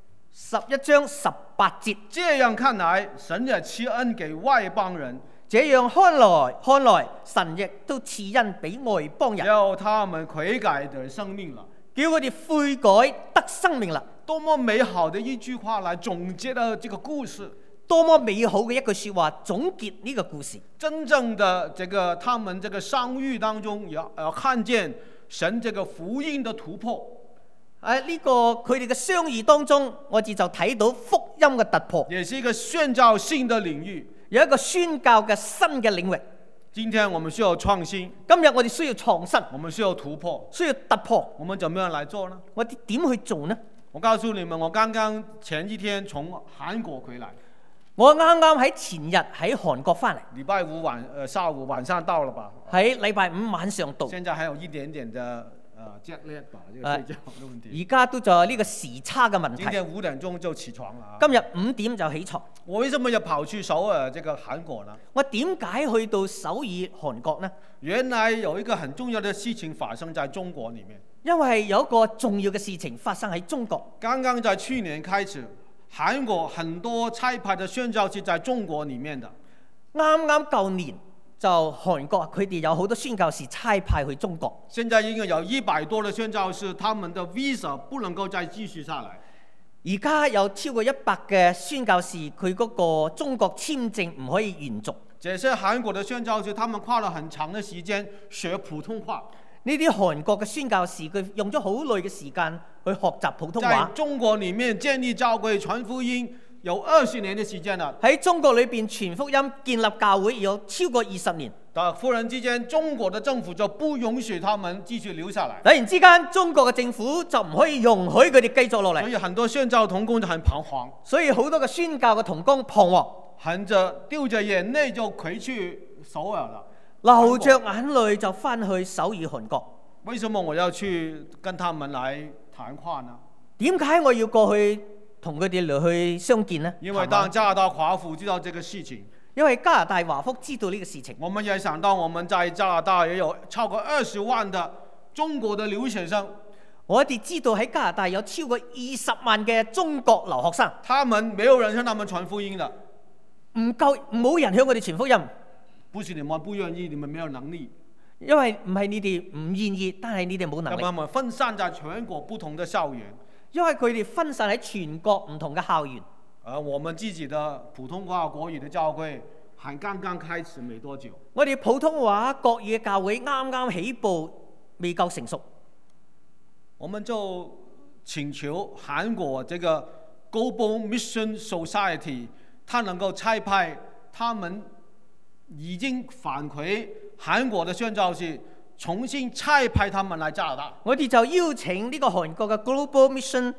11章18節， 這樣看來，神也賜恩給外邦人， 這樣看來，神亦都賜恩俾外邦人， 叫他們悔改得生命了， 叫佢哋悔改得生命啦。 多麼美好的一句話來總結了這個故事， 多麼美好嘅一句說話總結呢個故事。 真正的他們這個相遇當中，要看見神這個福音的突破。 呢個佢哋嘅相遇當中，我哋就睇到福音嘅突破， 也是一個宣教新的領域， 有一個宣教嘅新嘅領域。 今天我們需要創新， 今日我哋需要創新， 我們需要突破， 需要突破。 我們怎麼樣來做呢？ 我哋點去做呢？ 我告訴你們，我剛剛前一天從韓國回來， 我啱啱喺前日喺韓國翻嚟， 禮拜五下午晚上到了吧？ 喺禮拜五晚上到。 現在還有一點點的jet lag 吧，這個睡覺的問題。 而家都仲有呢個時差嘅問題。 今天5點鐘就起床了。 今日5點就起床。 我為什麼要跑去首爾這個韓國呢？ 我點解去到首爾韓國呢？ 原來有一個很重要的事情發生在中國裡面。 因為有一個重要嘅事情發生喺中國。 剛剛在去年開始，韓國很多差派的宣教士在中國裡面的。 啱啱舊年就韓國佢哋有好多宣教士差派去中國。 現在應該有100多的宣教士，他們的 visa 不能夠再繼續下來。 而家有超過100嘅宣教士，佢嗰個中國簽證唔可以延續。 這些韓國的宣教士，他們花了很長的時間學普通話。 呢啲韓國嘅宣教士，佢用咗好耐嘅時間去學習普通話。 在中國裡面建立教會傳福音有20年的時間啦。 喺中國裏邊傳福音建立教會有超過20年。 但忽然之間，中國的政府就不允許他們繼續留下來。 突然之間，中國嘅政府就唔可以容許佢哋繼續落嚟。 所以很多宣教同工就很彷徨。 所以好多嘅宣教嘅同工彷徨， 含着掉着眼淚就回去首爾了。 流着眼淚就翻去首爾韓國。 為什麼我要去跟他們來談話呢？ 點解我要過去同佢哋嚟去相見呢？ 因為當加拿大華府知道這個事情， 因為加拿大華福知道呢個事情， 我們也想到我們在加拿大也有超過20萬的中國的留學生。 我哋知道喺加拿大有超過20萬嘅中國留學生， 他們沒有人向他們傳福音的， 冇人向我哋傳福音。 不是你們不願意，你們沒有能力。 因為唔係你哋唔願意，但係你哋冇能力。 他們分散在全國不同的校園， 因為佢哋分散喺全國唔同嘅校園。 而我們自己的普通話國語的教會還剛剛開始沒多久。 我哋普通話國語嘅教會啱啱起步，未夠成熟。 我們就請求韓國這個 Global Mission Society， 他能夠差派他們已經反饋韓國的宣教士，重新差派他們來加拿大。 我哋就邀請呢個韓國嘅 Global Mission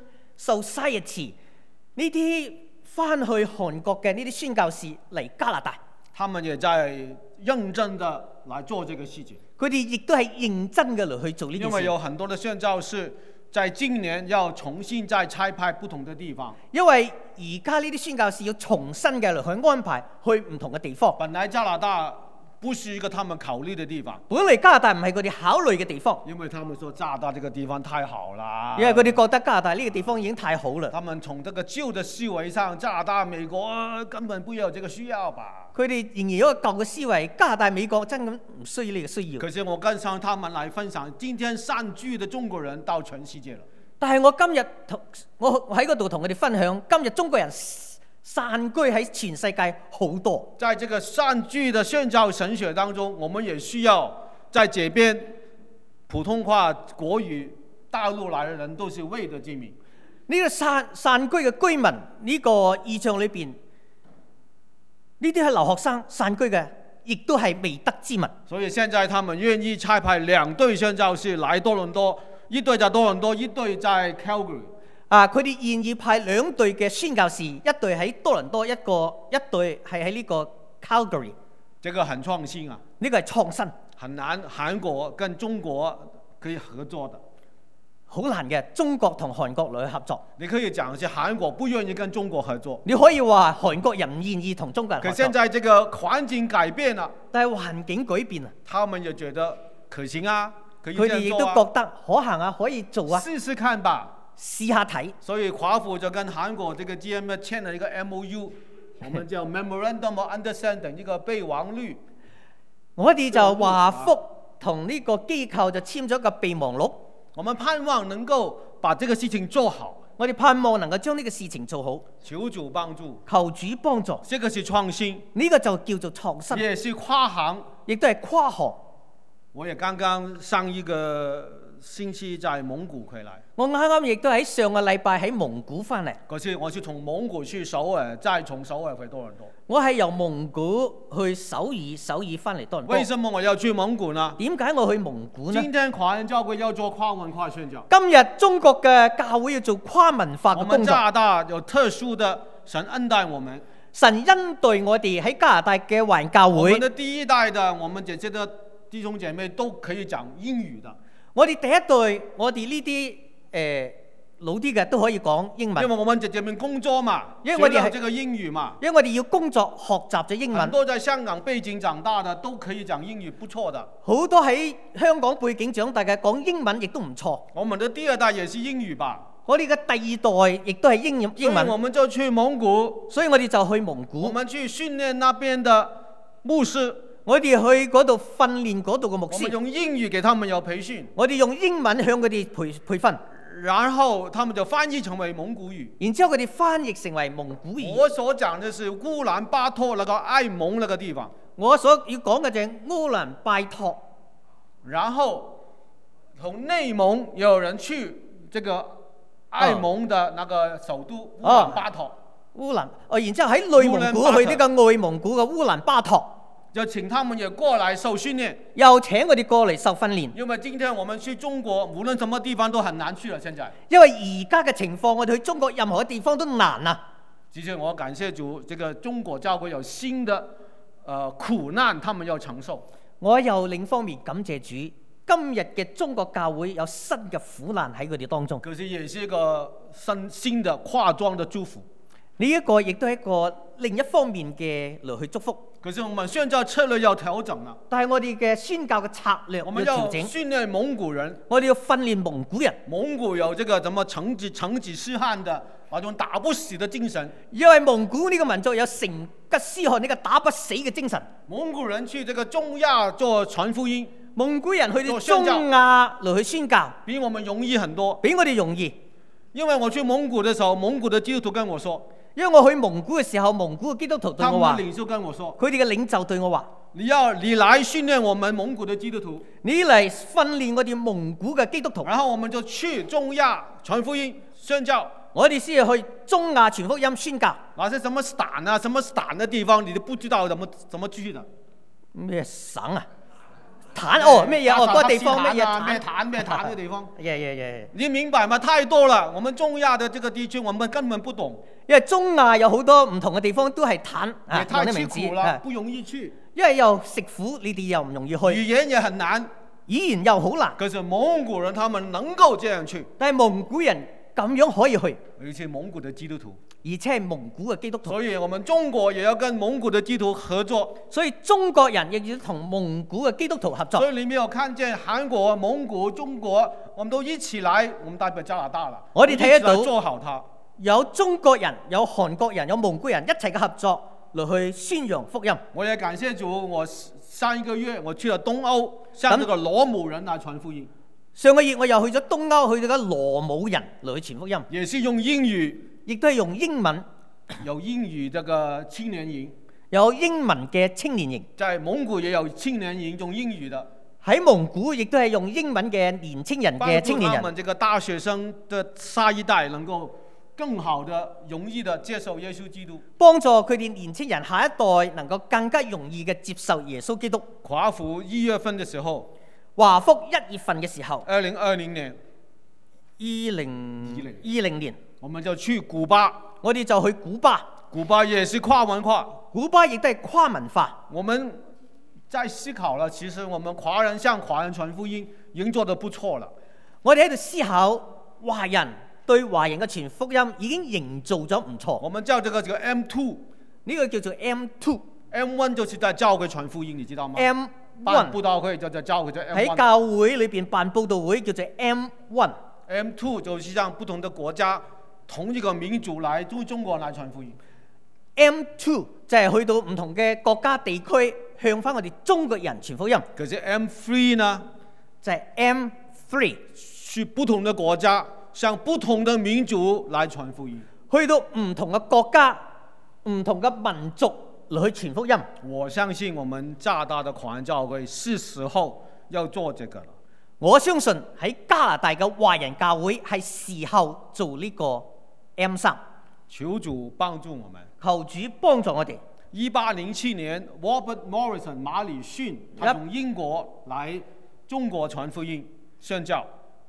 Society 呢啲翻去韓國嘅呢啲宣教士嚟加拿大。 他們也在認真的來做這個事情。 佢哋亦都係認真嘅嚟去做呢件事。 因為有很多的宣教士在今年要重新再差派不同的地方。 因為而家呢啲宣教士要重新嘅嚟去安排去唔同嘅地方。 本來加拿大不是一個他們考慮的地方。 本嚟加拿大唔係佢哋考慮嘅地方， 因為他們說加拿大這個地方太好啦。 因為佢哋覺得加拿大呢個地方已經太好啦。 他們從這個舊的思維上，加拿大、美國根本不要這個需要吧。 佢哋仍然有一個舊嘅思維，加拿大、美國真咁唔需要呢個需要。 可是我跟上他們來分享，今天散居的中國人到全世界了。 但係我今日我喺嗰度同佢哋分享，今日中國人散居喺全世界好多。 在這個散居的宣教神學當中，我們也需要在這邊普通話、國語、大陸來的人都是未得之民。 呢個散居嘅居民呢個意象裏邊，呢啲係留學生散居嘅，亦都係未得之民。 所以現在他們願意差派2隊宣教士來多倫多，一隊在多倫多，一隊在 Calgary。 佢哋願意派2隊嘅宣教士，一隊喺多倫多，一隊係喺呢個 Calgary。 這個很創新啊！ 呢個係創新， 很難韓國跟中國可以合作的， 好難嘅。中國同韓國嚟合作， 你可以講是韓國不願意跟中國合作， 你可以話韓國人唔願意同中國人合作。 可現在這個環境改變了， 但係環境改變啊， 他們也覺得可行啊，可以這樣做啊， 佢哋亦都覺得可行啊，可以做啊， 試試看吧。 試下睇， 所以華府就跟韓國這個 GMA 簽了一個 MOU， 我們叫 Memorandum of Understanding 一個備忘錄。 我哋就華福同呢個機構就簽咗一個備忘錄。 我們盼望能夠把這個事情做好。 我哋盼望能夠將呢個事情做好。 求主幫助， 求主幫助。 這個是創新， 呢個就叫做創新， 也是跨行， 亦都係跨行。 我也剛剛上一個星期在蒙古回來， 我啱啱亦都喺上個禮拜喺蒙古翻嚟。 可是我是從蒙古去首爾，再從首爾回多倫多。 我係由蒙古去首爾，首爾翻嚟多倫多。 為什麼我要去蒙古呢？ 點解我去蒙古呢？ 今天華人教會要做跨文化宣教。 今日中國嘅教會要做跨文化嘅工作。 我們加拿大有特殊的神恩待我們， 神恩待我哋喺加拿大嘅華人教會。 我們的第一代的我們這些的弟兄姐妹都可以講英語的。 我哋第一代，我哋呢啲老啲嘅都可以講英文。 因為我們在這邊工作嘛， 因為我哋係學了這個英語嘛。 因為我哋要工作學習咗英文。 很多在香港背景長大的都可以講英語，不錯的。 好多喺香港背景長大嘅講英文亦都唔錯。 我們的第二代也是英語吧？ 我哋嘅第二代亦都係英文。 所以我們就去蒙古， 所以我哋就去蒙古。 我們去訓練那邊的牧師。 我哋去嗰度訓練嗰度嘅牧師。 我們用英語給他們有培訓。 我哋用英文向佢哋培訓。 然後他們就翻譯成為蒙古語。 然之後佢哋翻譯成為蒙古語。 我所講的是烏蘭巴托那個愛蒙那個地方。 我所要講嘅就係烏蘭拜托。 然後從內蒙也有人去這個愛蒙的那個首都烏蘭巴托。 然之後喺內蒙古去呢個外蒙古嘅烏蘭巴托。 就請他們也過來受訓練， 又請佢哋過嚟受訓練。 因為今天我們去中國，無論什麼地方都很難去了。現在， 因為而家嘅情況，我哋去中國任何嘅地方都難啊。 其實我感謝主，這個中國教會有新的苦難，他們要承受。 我又另一方面感謝主，今日嘅中國教會有新嘅苦難喺佢哋當中。 可是也是一個新的化妝的祝福。 呢一個亦都係一個另一方面嘅嚟去祝福。 可是我們宣教策略要調整啦。 但係我哋嘅宣教嘅策略要調整。 我們要訓練蒙古人。 我哋要訓練蒙古人。 蒙古有這個什麼成吉思汗的那種打不死的精神。 因為蒙古呢個民族有成吉思汗呢個打不死嘅精神。 蒙古人去這個中亞做傳福音。 蒙古人去到中亞嚟去宣教， 比我們容易很多。 比我哋容易。 因為我去蒙古的時候，蒙古的基督徒跟我說。 因為我去蒙古嘅時候，蒙古嘅基督徒對我話， 他們的領袖跟我說， 佢哋嘅領袖對我話， 你來訓練我們蒙古的基督徒， 你嚟訓練我哋蒙古嘅基督徒， 然後我們就去中亞傳福音宣教。 我哋先去中亞傳福音宣教。 那些什麼省啊，什麼省的地方，你都不知道怎麼去的。 咩省啊？壇哦咩嘢？嗰個地方咩嘢？ 咩壇嘅地方？ 你明白嗎？太多了，我們中亞的這個地區，我們根本不懂。 因為中亞有好多唔同嘅地方都係壇啊， 也太吃苦了，不容易去。 因為又食苦，你哋又唔容易去。 語言也很難， 語言又好難。 可是蒙古人他們能夠這樣去。 但係蒙古人咁樣可以去， 而且蒙古的基督徒， 而且係蒙古嘅基督徒。 所以我們中國也要跟蒙古的基督徒合作。 所以中國人亦要同蒙古嘅基督徒合作。 所以你沒有看見韓國、蒙古、中國，我們都一起來，我們代表加拿大了。 我哋睇得到做好它。 有中國人、有韓國人、有蒙古人一齊嘅合作嚟去宣揚福音。 我也感謝主，我上一個月我去了東歐，向這個羅姆人來傳福音。 上個月我又去咗東歐，去到個羅姆人嚟去傳福音， 也是用英語， 亦都係用英文， 有英語這個青年營， 有英文嘅青年營。 在蒙古也有青年營用英語的， 喺蒙古亦都係用英文嘅年青人嘅青年人， 幫助他們這個大學生的下一代能夠更好的、容易的接受耶穌基督， 幫助佢哋年青人下一代能夠更加容易嘅接受耶穌基督。 華府1月份的時候， 華福1月份嘅時候 ，2020年 ，2020年， 我們就去古巴， 我哋就去古巴。 古巴也是跨文化， 古巴亦都係跨文化。 我們在思考了，其實我們華人向華人傳福音已經做得不錯了。 我哋喺度思考，華人對華人嘅傳福音已經營造咗唔錯。 我們叫這個M2， 呢個叫做 M2。M1 就是在教會傳福音，你知道嗎？ 辦佈道會就在教會叫 M1。 喺教會裏邊辦佈道會叫做 M1。M2 就是讓不同的國家、同一個民族來對中國來傳福音。 M2 就係去到唔同嘅國家地區，向翻我哋中國人傳福音。 可是 M3 呢？ 就係 M3， 去不同的國家，向不同的民族來傳福音。 去到唔同嘅國家、唔同嘅民族嚟去傳福音。 我相信我們加拿大的華人教會是時候要做這個了。 我相信喺加拿大嘅華人教會係時候做呢個 M3。 求主幫助我們， 求主幫助我哋。 1807年 Robert Morrison 馬禮遜，他從英國來中國傳福音宣教。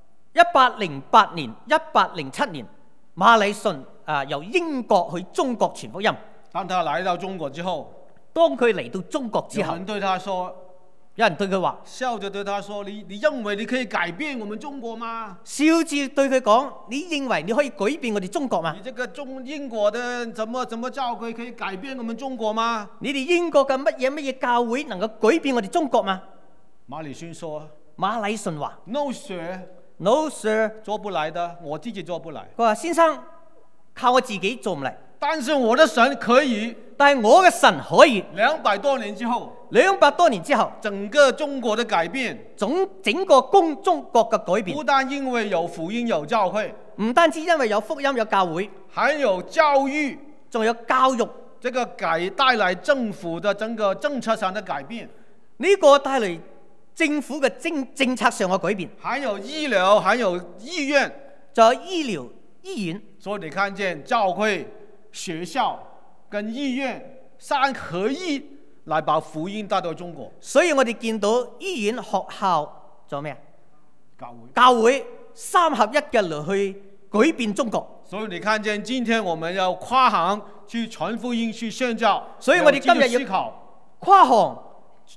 1808年、1807年，馬禮遜由英國去中國傳福音。 當他來到中國之後， 當佢嚟到中國之後， 有人對他說。 有人對佢話， 笑着對他說：你認為你可以改變我們中國嗎？ 笑住對佢講：你認為你可以改變我哋中國嗎？ 你這個英國的怎麼教會可以改變我們中國嗎？ 你哋英國嘅乜嘢教會能夠改變我哋中國嗎？ 馬禮遜說： 馬禮遜話 ：No sir， No sir， 做不來的，我自己做不來。 佢話：先生，靠我自己做唔嚟。 但是我的神可以， 但係我嘅神可以。 200多年之後 ，200多年之後， 整個中國的改變， 整個中國嘅改變， 不但因為有福音有教會， 唔單止因為有福音有教會， 還有教育， 仲有教育， 這個帶來政府的整個政策上的改變， 呢個帶嚟政府嘅政策上嘅改變， 還有醫療，還有醫院， 仲有醫療醫院。 所以你看見教會、學校跟醫院三合一來把福音帶到中國。 所以我哋見到醫院、學校仲有咩啊？ 教會三合一嘅嚟去改變中國。 所以你看見今天我們要跨行去傳福音、去宣教。 所以我哋今日要跨行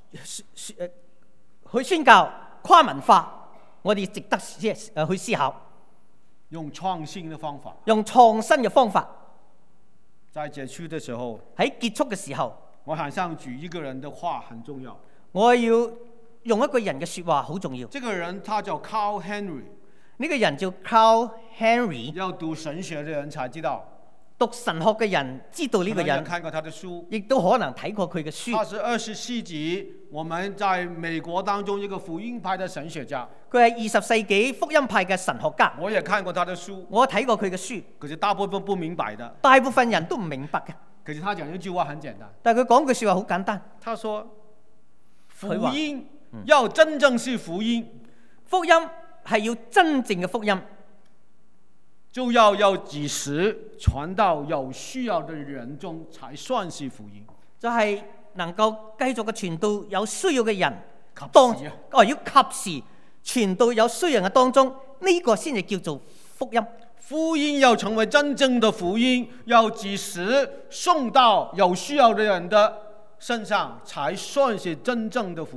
去宣教、跨文化，我哋值得去思考。 用創新的方法。 用創新嘅方法。 在結束的時候， 喺結束嘅時候， 我想舉一個人的話很重要。 我要用一個人嘅說話好重要。 這個人他叫 Carl Henry， 呢個人叫 Carl Henry。 要讀神學的人才知道， 讀神學嘅人知道呢個人， 看過他的書， 亦都可能睇過佢嘅書。 他是20世紀我們在美國當中一個福音派的神學家。 佢係20世紀福音派嘅神學家。 我也看過他的書， 我睇過佢嘅書。 可是大部分不明白的， 大部分人都唔明白嘅。 可是他講一句話很簡單， 但係佢講句說話好簡單。 他說福音要真正是福音， 福音係要真正嘅福音， 就要及時傳到有需要的人中，才算是福音。 就係能夠繼續嘅傳到有需要嘅人要及時傳到有需要人嘅當中，呢個先至叫做福音。 福音要成為真正的福音，要及時送到有需要的人的身上，才算是真正的福音。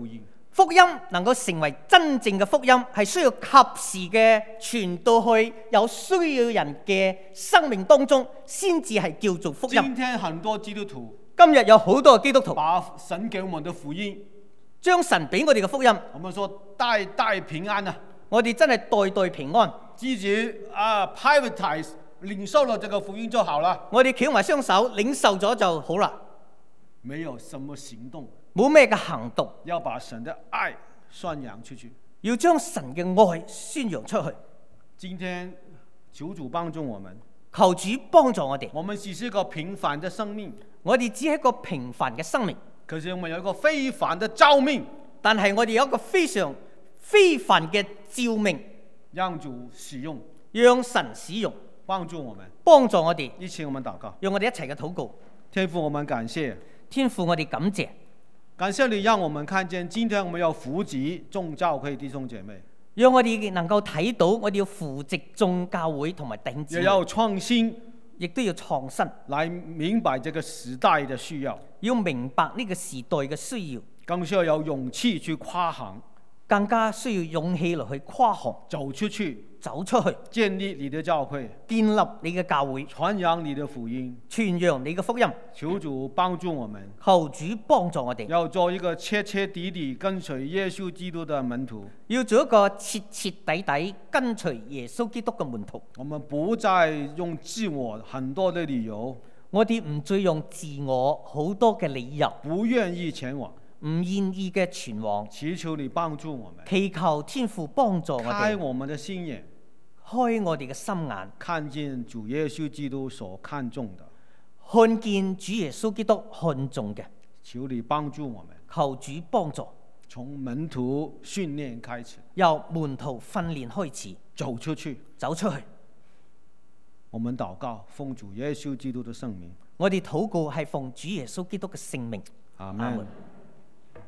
福音能夠成為真正嘅福音，係需要及時嘅傳到去有需要人嘅生命當中，先至係叫做福音。 今天很多基督徒， 今日有好多基督徒把神給我們的福音， 將神俾我哋嘅福音， 我們說代代平安啊， 我哋真係代代平安。 自己privatize 領受了這個福音就好了， 我哋翹埋雙手領受咗就好啦， 沒有什麼行動， 冇咩嘅行動， 要把神的愛宣揚出去， 要將神嘅愛宣揚出去。 今天求主幫助我們， 求主幫助我哋。 我們只是一個平凡的生命， 我哋只係一個平凡嘅生命， 可是我們有一個非凡的召命， 但係我哋有一個非常非凡嘅召命， 讓主使用， 讓神使用， 幫助我們， 幫助我哋。 一起我們禱告， 讓我哋一齊嘅禱告。 天父，我們感謝， 天父，我哋感謝， 感謝你讓我們看見，今天我們要扶植眾教會弟兄姐妹， 讓我哋能夠睇到，我哋要扶植眾教會同埋弟兄姊妹， 也要創新， 亦都要創新， 來明白這個時代的需要， 要明白呢個時代嘅需要， 更需要有勇氣去跨行， 更加需要勇氣嚟去跨行， 走出去， 走出去， 建立你的教會， 建立你嘅教會， 傳揚你的福音， 傳揚你嘅福音。 求主幫助我們， 求主幫助我哋， 要做一個徹徹底底跟隨耶穌基督的門徒， 要做一個徹徹底底跟隨耶穌基督嘅門徒。 我們不再用自我很多的理由， 我哋唔再用自我好多嘅理由， 不願意前往， 唔願意嘅傳往， 祈求你幫助我們， 祈求天父幫助我哋， 開我們的心眼， 開我哋嘅心眼， 看見主耶穌基督所看重的， 看見主耶穌基督看重嘅。 求你幫助我們， 求主幫助， 從門徒訓練開始， 由門徒訓練開始， 走出去， 走出去。 我們禱告，奉主耶穌基督的聖名， 我哋禱告係奉主耶穌基督嘅聖名。 阿阿門。 門。